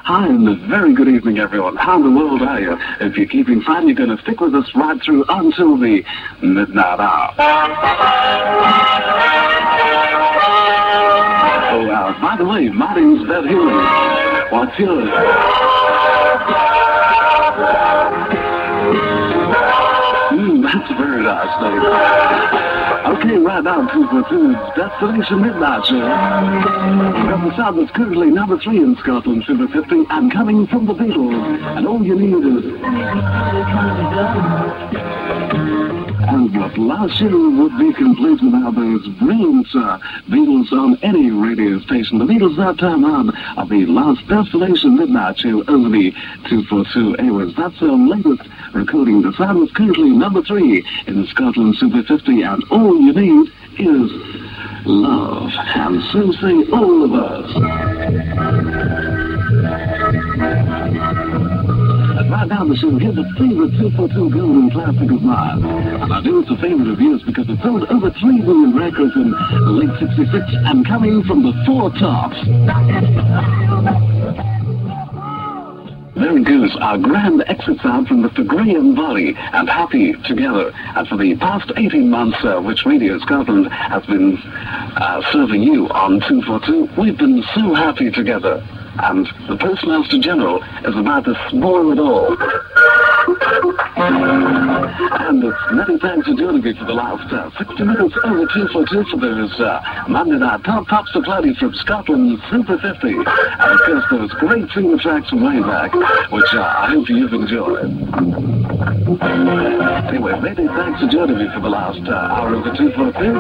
Hi, and a very good evening, everyone. How in the world are you? If you're keeping fine, you're going to stick with us right through until the midnight hour. Oh, by the way, my name's Ben Healy. What's yours? That's a very nice name. Okay, right now, 242's Destination Midnight Show. From the sound that's currently number 3 in Scotland, Super 50, and coming from the Beatles. And all you need is... And what last year would be complete without those brilliant Beatles on any radio station. The Beatles that time on the last Destination Midnight Show over the 242 airwaves. That's their latest recording. The sound is currently number 3 in Scotland Super 50, and all you need is love. And so say all of us. And right now, the show, here's a favorite 242 golden classic of mine. And I know it's a favorite of yours because it sold over 3 million records in late 66 and coming from the Four Tops. There goes our grand exit sound from Mr. Graham Body and Happy Together. And for the past 18 months, which Radio Scotland has been serving you on 242, we've been so happy together. And the Postmaster General is about to spoil it all. And it's many thanks to joining me for the last 60 minutes over 242 for those Monday night tops for Cloudy from Scotland Super 50. And of course those great single tracks from way back, which I hope you've enjoyed. Anyway, many thanks for joining me for the last hour of the 242.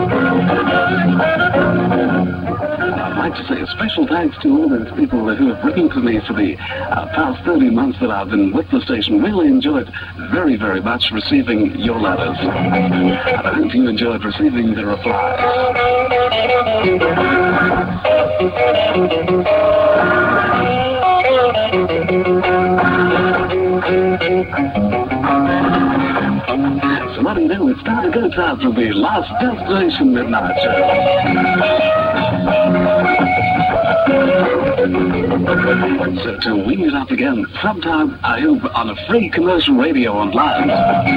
I'd like to say a special thanks to all those people who have written to me for the past 30 months that I've been with the station. Really enjoyed very, very much receiving your letters. And I hope you enjoyed receiving the replies. So what do you do? It's time to go time for the last Destination Midnight Show. So till we meet up again sometime, I hope, on a free commercial radio online.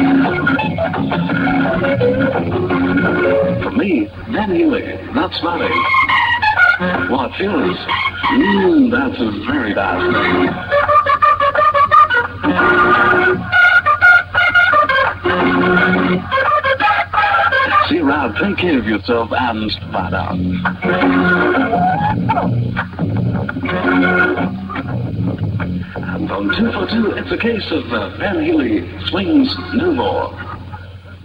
For me, Ben Healy, that's funny. What's yours? That's a very nice name. See you around, take care of yourself, and bye now. And on 242, it's a case of Ben Healy swings no more.